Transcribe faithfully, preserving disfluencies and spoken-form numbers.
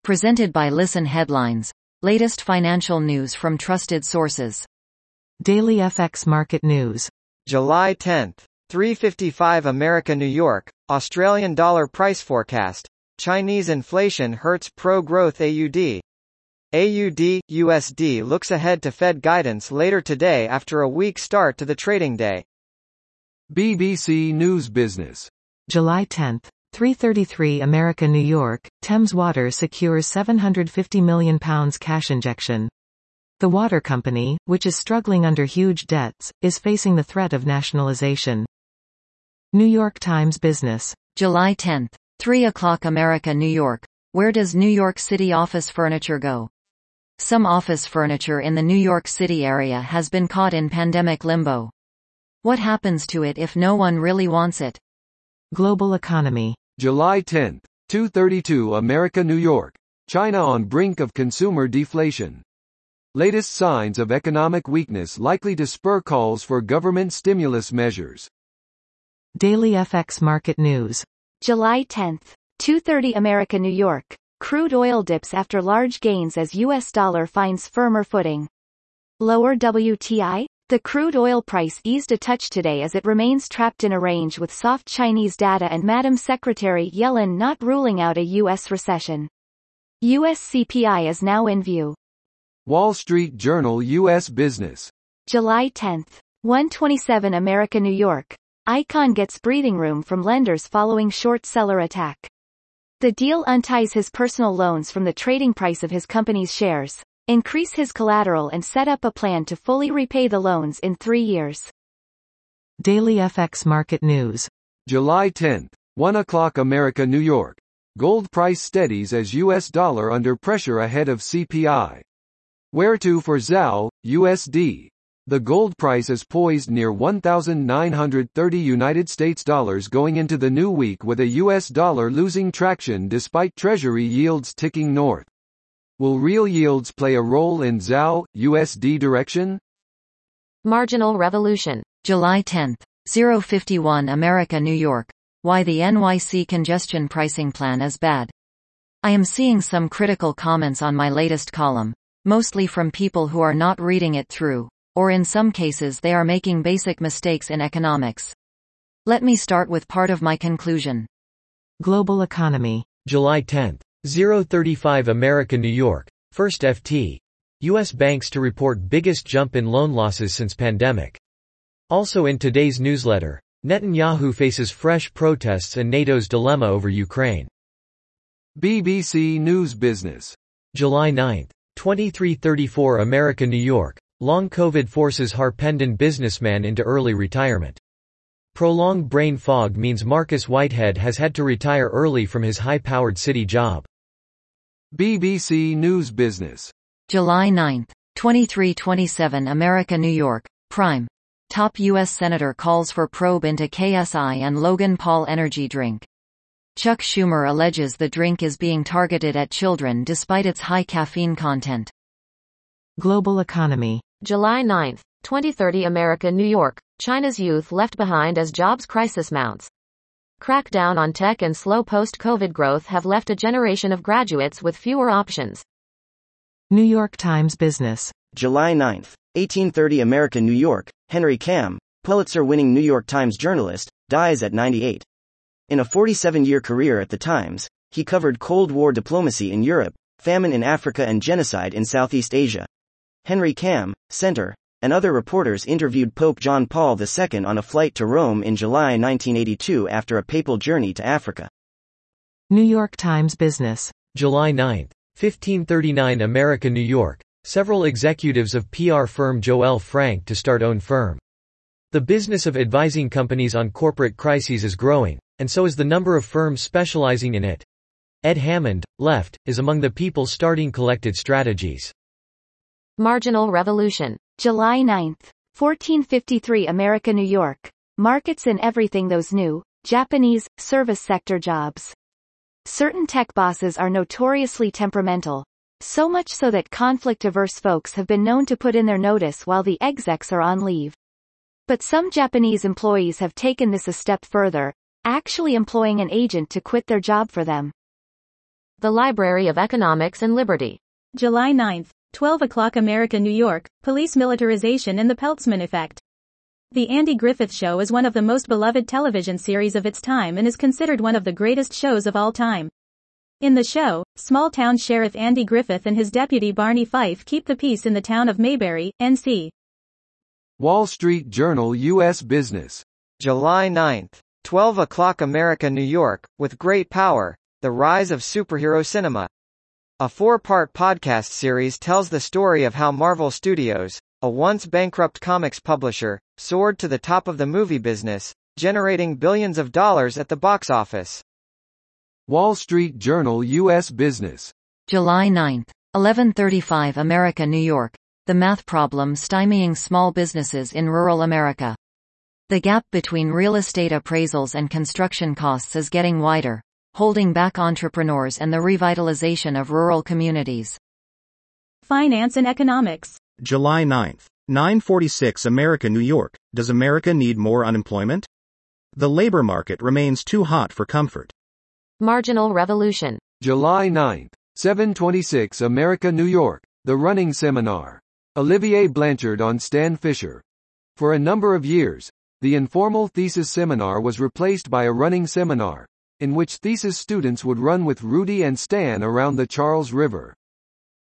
Presented by Listen Headlines. Latest financial news from trusted sources. Daily F X Market News. July tenth. three fifty-five America New York, Australian dollar price forecast. Chinese inflation hurts pro-growth A U D. A U D, U S D looks ahead to Fed guidance later today after a weak start to the trading day. B B C News Business. July tenth. three thirty-three America New York, Thames Water secures seven hundred fifty million pounds cash injection. The water company, which is struggling under huge debts, is facing the threat of nationalization. New York Times Business. July tenth. three o'clock America New York. Where does New York City office furniture go? Some office furniture in the New York City area has been caught in pandemic limbo. What happens to it if no one really wants it? Global Economy. July tenth. two thirty-two America New York. China on brink of consumer deflation. Latest signs of economic weakness likely to spur calls for government stimulus measures. Daily F X Market News. July tenth. two thirty America New York. Crude oil dips after large gains as U S dollar finds firmer footing. Lower W T I? The crude oil price eased a touch today as it remains trapped in a range with soft Chinese data and Madam Secretary Yellen not ruling out a U S recession. U S C P I is now in view. Wall Street Journal U S Business. July tenth. one twenty-seven America New York. Icahn gets breathing room from lenders following short seller attack. The deal unties his personal loans from the trading price of his company's shares, increase his collateral and set up a plan to fully repay the loans in three years. Daily F X Market News. July tenth. one o'clock America New York. Gold price steadies as U S dollar under pressure ahead of C P I. Where to for Z O W, U S D? The gold price is poised near one thousand nine hundred thirty United States dollars going into the new week with a U S dollar losing traction despite Treasury yields ticking north. Will real yields play a role in Z O W, U S D direction? Marginal Revolution. July tenth. oh fifty-one America New York. Why the N Y C congestion pricing plan is bad. I am seeing some critical comments on my latest column, mostly from people who are not reading it through, or in some cases they are making basic mistakes in economics. Let me start with part of my conclusion. Global Economy. July tenth. oh thirty-five America New York. First F T. U S banks to report biggest jump in loan losses since pandemic. Also in today's newsletter, Netanyahu faces fresh protests and NATO's dilemma over Ukraine. B B C News Business. July ninth. twenty-three thirty-four America New York. Long COVID forces Harpenden businessman into early retirement. Prolonged brain fog means Marcus Whitehead has had to retire early from his high-powered city job. B B C News Business. July ninth. twenty-three twenty-seven America New York. Prime. Top U S Senator calls for probe into K S I and Logan Paul energy drink. Chuck Schumer alleges the drink is being targeted at children despite its high caffeine content. Global Economy. July ninth. twenty thirty America New York. China's youth left behind as jobs crisis mounts. Crackdown on tech and slow post-COVID growth have left a generation of graduates with fewer options. New York Times Business. July ninth. eighteen thirty America New York. Henry Kam, Pulitzer-winning New York Times journalist, dies at ninety-eight. In a forty-seven-year career at the Times, he covered Cold War diplomacy in Europe, famine in Africa and genocide in Southeast Asia. Henry Kam, Center, and other reporters interviewed Pope John Paul the Second on a flight to Rome in July nineteen eighty-two after a papal journey to Africa. New York Times Business. July ninth. fifteen thirty-nine America New York. Several executives of P R firm Joel Frank to start own firm. The business of advising companies on corporate crises is growing, and so is the number of firms specializing in it. Ed Hammond, left, is among the people starting Collected Strategies. Marginal Revolution. July ninth. fourteen fifty-three America New York. Markets in everything those new, Japanese, service sector jobs. Certain tech bosses are notoriously temperamental. So much so that conflict-averse folks have been known to put in their notice while the execs are on leave. But some Japanese employees have taken this a step further, actually employing an agent to quit their job for them. The Library of Economics and Liberty. July ninth, twelve o'clock America, New York, police militarization and the Peltzman effect. The Andy Griffith Show is one of the most beloved television series of its time and is considered one of the greatest shows of all time. In the show, small-town Sheriff Andy Griffith and his deputy Barney Fife keep the peace in the town of Mayberry, N C Wall Street Journal U S Business. July ninth, twelve o'clock America, New York, with great power, the rise of superhero cinema. A four-part podcast series tells the story of how Marvel Studios, a once bankrupt comics publisher, soared to the top of the movie business, generating billions of dollars at the box office. Wall Street Journal U S Business. July ninth, eleven thirty-five America, New York. The math problem stymieing small businesses in rural America. The gap between real estate appraisals and construction costs is getting wider, holding back entrepreneurs and the revitalization of rural communities. Finance and economics. July ninth, nine forty-six America, New York. Does America need more unemployment? The labor market remains too hot for comfort. Marginal Revolution. July ninth, seven twenty-six America, New York. The Running Seminar. Olivier Blanchard on Stan Fisher. For a number of years, the informal thesis seminar was replaced by a running seminar, in which thesis students would run with Rudy and Stan around the Charles River.